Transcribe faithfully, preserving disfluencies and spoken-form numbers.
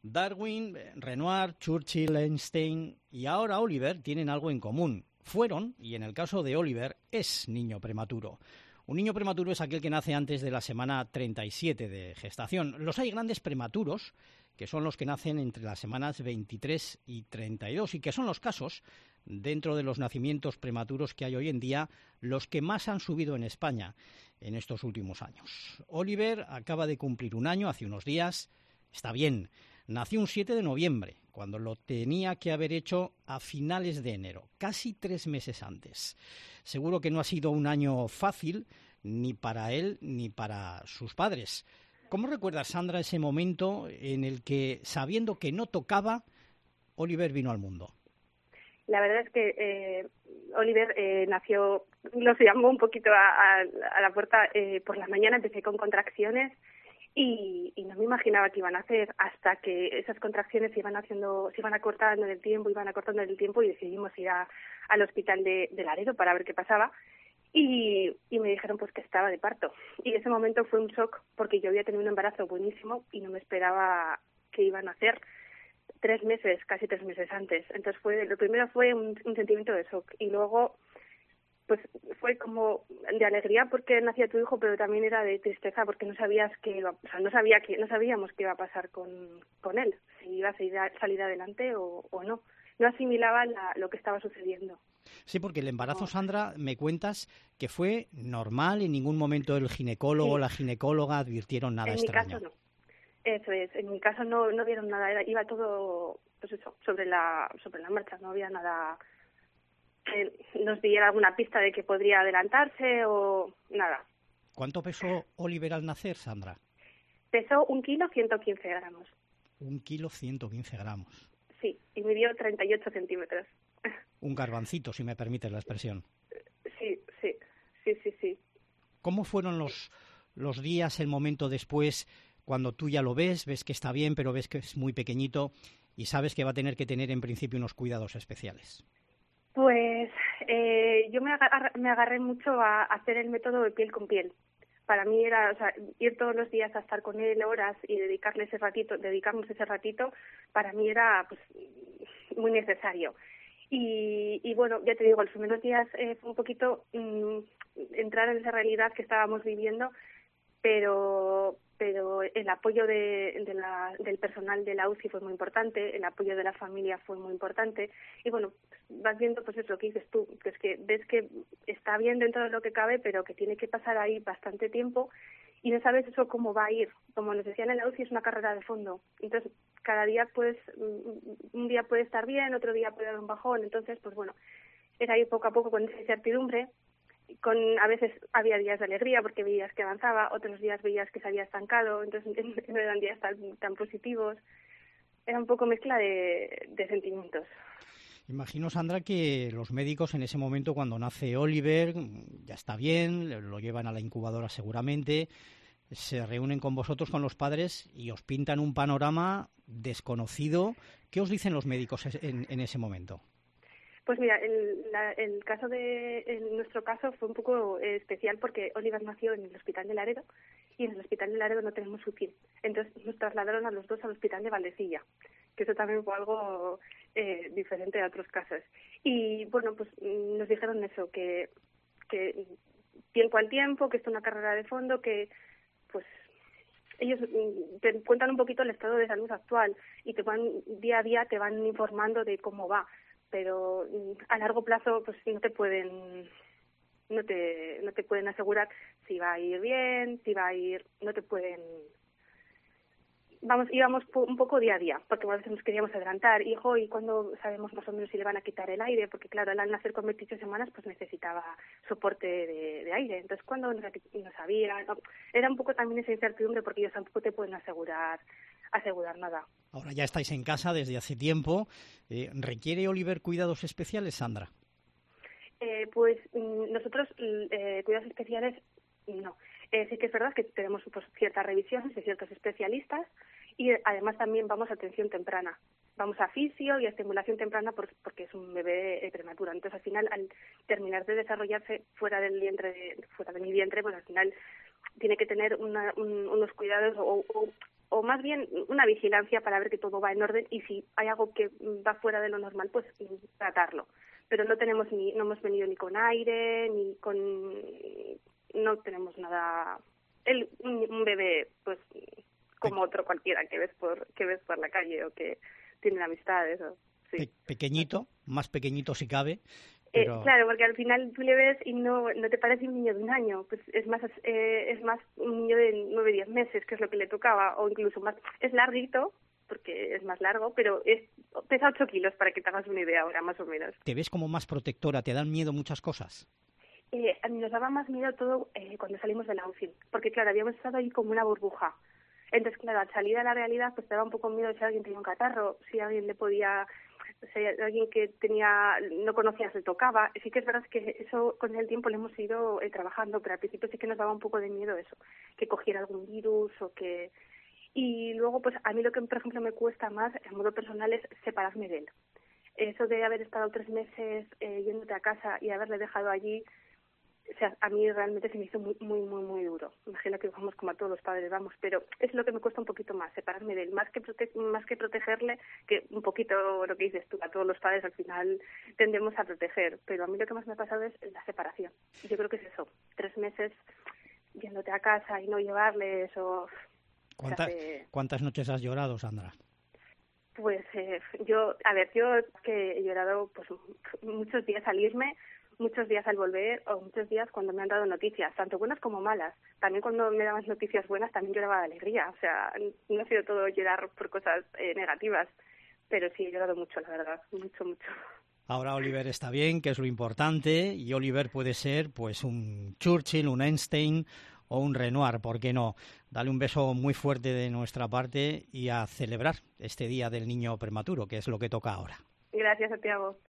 Darwin, Renoir, Churchill, Einstein y ahora Oliver tienen algo en común. Fueron, y en el caso de Oliver, es niño prematuro. Un niño prematuro es aquel que nace antes de la semana treinta y siete de gestación. Los hay grandes prematuros, que son los que nacen entre las semanas veintitrés y treinta y dos, y que son los casos, dentro de los nacimientos prematuros que hay hoy en día, los que más han subido en España en estos últimos años. Oliver acaba de cumplir un año hace unos días. Está bien, nació un siete de noviembre, cuando lo tenía que haber hecho a finales de enero, casi tres meses antes. Seguro que no ha sido un año fácil, ni para él ni para sus padres. ¿Cómo recuerdas, Sandra, ese momento en el que, sabiendo que no tocaba, Oliver vino al mundo? La verdad es que eh, Oliver eh, nació, nos llamó un poquito a, a, a la puerta eh, por la mañana, empecé con contracciones y, y no me imaginaba que iban a hacer hasta que esas contracciones se iban haciendo, se iban acortando en el tiempo, iban acortando en el tiempo y decidimos ir a, al hospital de, de Laredo para ver qué pasaba y, y me dijeron pues que estaba de parto. Y ese momento fue un shock porque yo había tenido un embarazo buenísimo y no me esperaba que iban a hacer tres meses, casi tres meses antes. Entonces fue, lo primero fue un, un sentimiento de shock y luego pues fue como de alegría porque nacía tu hijo, pero también era de tristeza porque no sabías que iba, o sea, no sabía que no sabíamos qué iba a pasar con, con él, si iba a salir, a, salir adelante o, o no. No asimilaba la, lo que estaba sucediendo. Sí, porque el embarazo, Sandra, me cuentas que fue normal, en ningún momento el ginecólogo o sí. la ginecóloga advirtieron nada en extraño. En mi caso no. Eso es, en mi caso no no vieron nada, era, iba todo pues eso, sobre la sobre la marcha, no había nada que nos diera alguna pista de que podría adelantarse o nada. ¿Cuánto pesó Oliver al nacer, Sandra? Pesó un kilo ciento quince gramos. Un kilo ciento quince gramos. Sí, y midió treinta y ocho centímetros. Un garbancito, si me permites la expresión. Sí, sí, sí, sí, sí. ¿Cómo fueron los, los días, el momento después, cuando tú ya lo ves, ves que está bien, pero ves que es muy pequeñito y sabes que va a tener que tener en principio unos cuidados especiales? Pues eh, yo me agarré, me agarré mucho a hacer el método de piel con piel. Para mí era, o sea, ir todos los días a estar con él horas y dedicarle ese ratito, dedicarnos ese ratito, para mí era pues muy necesario. Y, y bueno, ya te digo, los primeros días eh, fue un poquito mmm, entrar en esa realidad que estábamos viviendo, pero pero el apoyo de, de la, del personal de la U C I fue muy importante, el apoyo de la familia fue muy importante y bueno, vas viendo pues eso que dices tú, que es que ves que está bien dentro de lo que cabe, pero que tiene que pasar ahí bastante tiempo y no sabes eso cómo va a ir. Como nos decían en la U C I, es una carrera de fondo, entonces cada día pues un día puede estar bien, otro día puede dar un bajón, entonces pues bueno, era ir poco a poco con esa incertidumbre. Con a veces había días de alegría porque veías que avanzaba, otros días veías que se había estancado, entonces no eran días tan, tan positivos. Era un poco mezcla de, de sentimientos. Imagino, Sandra, que los médicos en ese momento, cuando nace Oliver, ya está bien, lo llevan a la incubadora seguramente, se reúnen con vosotros, con los padres, y os pintan un panorama desconocido. ¿Qué os dicen los médicos en, en ese momento? Pues mira, el, la, el caso de, en nuestro caso fue un poco eh, especial porque Oliver nació en el hospital de Laredo y en el hospital de Laredo no tenemos U C I. Entonces nos trasladaron a los dos al hospital de Valdecilla, que eso también fue algo eh, diferente a otros casos. Y bueno, pues nos dijeron eso, que, que tiempo al tiempo, que esto es una carrera de fondo, que pues ellos te cuentan un poquito el estado de salud actual y te van día a día te van informando de cómo va. Pero a largo plazo pues no te pueden no te no te pueden asegurar si va a ir bien, si va a ir, no te pueden vamos íbamos un poco día a día porque a veces nos queríamos adelantar, hijo, y cuando sabemos más o menos si le van a quitar el aire, porque claro, él al nacer con veintiocho semanas pues necesitaba soporte de, de aire, entonces cuando no, no sabía, no, era un poco también esa incertidumbre porque ellos tampoco te pueden asegurar asegurar nada. Ahora ya estáis en casa desde hace tiempo. Eh, ¿Requiere Oliver cuidados especiales, Sandra? Eh, pues nosotros eh, cuidados especiales no. Eh, sí que es verdad que tenemos pues, ciertas revisiones de ciertos especialistas y además también vamos a atención temprana. Vamos a fisio y a estimulación temprana por, porque es un bebé eh, prematuro. Entonces al final al terminar de desarrollarse fuera del vientre, de, fuera de mi vientre, pues al final tiene que tener una, un, unos cuidados o, o o más bien una vigilancia para ver que todo va en orden y si hay algo que va fuera de lo normal, pues tratarlo. Pero no tenemos ni, no hemos venido ni con aire, ni con, no tenemos nada. Él, un, un bebé, pues como otro cualquiera que ves por, que ves por la calle o que tiene amistades. O, sí. Pe- pequeñito, más pequeñito si cabe. Pero... Eh, claro, porque al final tú le ves y no no te parece un niño de un año, pues es más eh, es más un niño de nueve, diez meses, que es lo que le tocaba, o incluso más. Es larguito, porque es más largo, pero es pesa ocho kilos, para que te hagas una idea ahora, más o menos. ¿Te ves como más protectora? ¿Te dan miedo muchas cosas? Eh, a mí nos daba más miedo todo eh, cuando salimos de la U C I, porque claro, habíamos estado ahí como una burbuja. Entonces, claro, al salir a la realidad, pues te daba un poco miedo si alguien tenía un catarro, si alguien le podía... Si alguien que tenía no conocías le tocaba. Sí que es verdad que eso con el tiempo lo hemos ido eh, trabajando, pero al principio sí que nos daba un poco de miedo eso, que cogiera algún virus o que... Y luego, pues a mí lo que, por ejemplo, me cuesta más, en modo personal, es separarme de él. Eso de haber estado tres meses eh, yéndote a casa y haberle dejado allí, o sea, a mí realmente se me hizo muy, muy, muy, muy duro. Imagino que vamos como a todos los padres, vamos, pero es lo que me cuesta un poquito más, separarme de él, más que prote- más que protegerle, que un poquito lo que dices tú, a todos los padres al final tendemos a proteger, pero a mí lo que más me ha pasado es la separación. Y yo creo que es eso, tres meses yéndote a casa y no llevarles o... ¿Cuántas, hace... ¿Cuántas noches has llorado, Sandra? Pues eh, yo, a ver, yo que he llorado pues muchos días al irme, muchos días al volver o muchos días cuando me han dado noticias, tanto buenas como malas. También cuando me daban noticias buenas también lloraba de alegría. O sea, no ha sido todo llorar por cosas eh, negativas, pero sí he llorado mucho, la verdad, mucho, mucho. Ahora Oliver está bien, que es lo importante, y Oliver puede ser pues un Churchill, un Einstein o un Renoir, ¿por qué no? Dale un beso muy fuerte de nuestra parte y a celebrar este Día del Niño Prematuro, que es lo que toca ahora. Gracias, Santiago.